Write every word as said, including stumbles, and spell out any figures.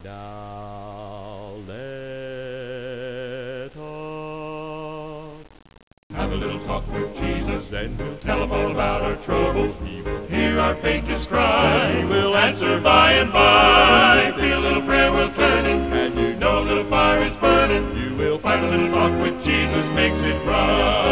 Now let us have a little talk with Jesus, then we'll tell him all about our troubles. He will hear our faintest cry, we'll answer by and by. Feel a little prayer will turn him, and you know a little fire is burning. you will Find a little talk with Jesus makes it right.